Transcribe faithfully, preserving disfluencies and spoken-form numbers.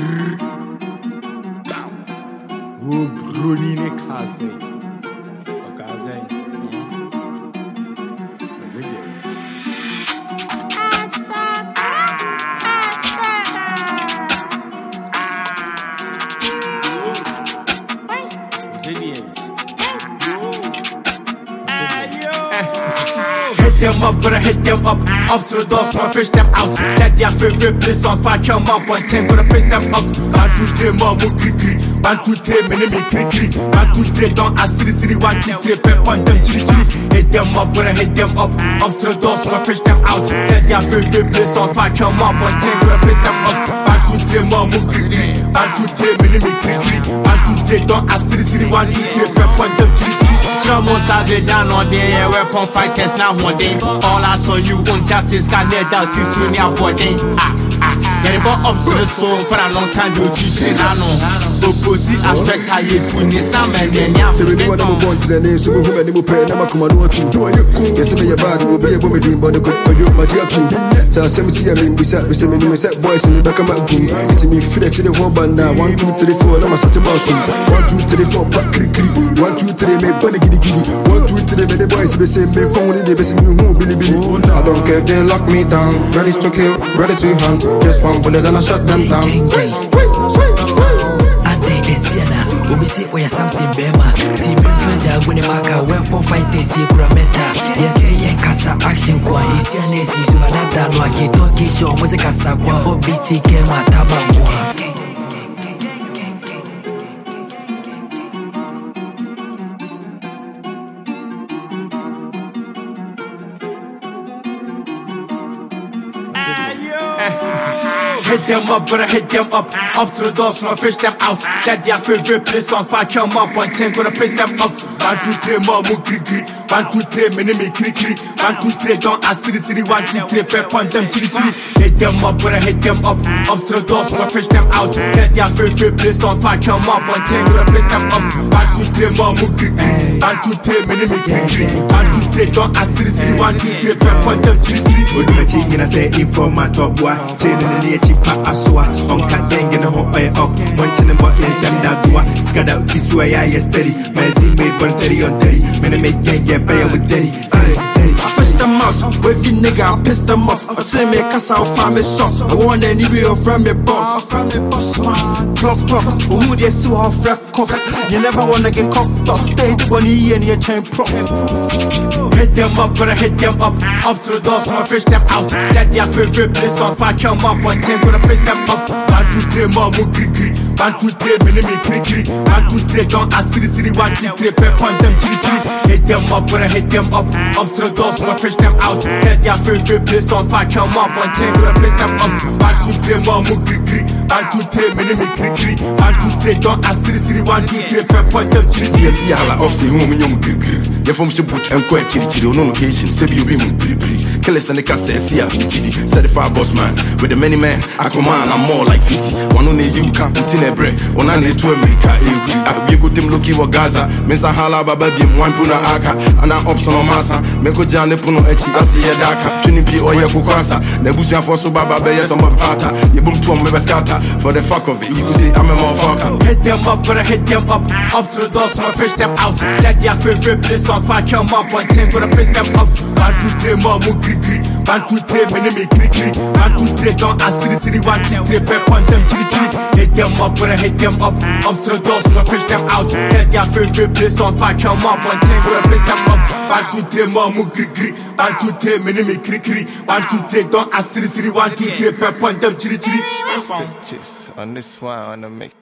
Wo bruni ne kase. Okaze. Azede. Hit them up, but I hit them up. Up to the door, so I fish them out. Set their favorite place on fire, come up on ten, gonna piss them off. One, two, three, more, more, cri, cri. One, two, three, mini, me, cri, cri. One, two, three, don't ask, city, city. One, two, three, pep on them, chili, chili. Hit them up, but I hit them up. Up to the door, so I fish them out. Set their favorite place on fire, come up on ten, gonna piss them off. One, two, three, more, more, cri, cri. One, two, three, mini, me, cri, cri. One, two, three, don't ask, city, city. One, two, three, pep on them, chili, chili. Trouble savage down on there, weapon fighters now one day. All I saw you on justice can net out to soon your body. Ah, ah, get it up to the soul for a long time. You teach it, I know. Opposite aspect, I hate to Nissan and Yam. So, anyone who wants to the name, so who many will pay them a command watching. Yes, I bad will be a woman doing, but the good for you, my dear king. So, I see I mean, we sat with some set voice in the back of my room. It's me, fit to the whole band now. One, two, three, four, I'm a sat about some. One, two, three, four, pack, crick, crick. One, two, three, make bunny giddy giddy. One, two, three, many boys, they say, me phone, they be saying, you billy billy. I don't care if they lock me down. Ready to kill, ready to hunt. Just one bullet and I shut them down. We see where something bema. Team Influencer when the marker weapon fighters here Kurameta. Yes, the Kasa action kwa is your name is Manada no I talk show was a Kasa kwa for B T K Matabangwa. Hit them up, but I hit them up. Up to the door, so I fish them out. Set their favorite place on fire, come up on ten, gonna piss them off. One, two, three, more, more, cri, cri. One, two, three, mini, me, cri, cri. One, two, three, don't ask, city, city. One, two, three, pep on them, chili, chili. Hit them up, but I hit them up. Up to the door, so I fish them out. Set their favorite place on fire, come up on ten, gonna piss them off. One, two, three, more, more, cri, cri. One, two, three, mini, me, cri, cri. One, two, three, don't ask, city, city. One, two, three, pep on them, chili, chili. Oduma chini na say informa top boy. Chini ni chipa aswa. Onka denge na ho oye ok. Wanchine mbo insem da dua. Skada utiswa ya ye steady. Mezi me bon teri on teri. Mene me genge pay with daddy. I fished them out, wavy nigga, I pissed them off. I say me cause I'll find me soft. I want any way from me boss. From me boss, man. Clock, clock, who they see how frack cuffs. You never wanna get cocked up. Stay the money and your chain prop. Hit them up, but I hit them up. Up to the door, so I fish them out. Set their favorite place on fire, come up on ten, gonna piss them off. One, two, three, more, more, cri, cri. One, two, three, mini, me, cri, cri. One, two, three, don't ask, city, city. One, two, three, pep on them, chili, chili. Hit them up, but I hit them up. Up to the door, so I fish them out. Set their favorite place on fire, come up on ten, gonna piss them off. One, two, three, more, more, cri, cri. One, two, three, mini, me, cri, cri. One, two, three, don't ask, city, city. One, two, three, pep on them, chili, chili. D M C hala off say home nyom cri cri. You from she boot and quite chili chili on location. Say you be hum pri pri. Killers and the cassette see a G D. Certified boss man with the many men. I command I'm more like fifty. One only you can't put in a bread. One I need to America. We go team lucky wa Gaza. Mensa hala baba dim one puna aka. And I option on massa. Meko jane puno echi asi ya daka. Tuning P or ya kukwasa. Nebusu ya fosu baba beya some of pata. You boom to a meba scatter. For the fuck of it. You can see I'm a motherfucker. Hit them up, but I hit them up. Up to the door, so I fish them out. Set their favorite place on fire, come up on ten, gonna piss them off. One, two, three, more, more, cri, cri. One, two, three, mini, me, cri, cri. One, two, three, don't ask, city, city. One, two, three, pep on them, chili, chili. Hit them up, but I hit them up. Up to the door, so I fish them out. Set their favorite place on fire, come up on ten, gonna piss them off. One, two, three, more, more, cri, cri. One, two, three, mini, me, cri, cri. One, two, three, don't ask, city, city. One, two, three, pep on them, chili, chili. On this one, on the mix.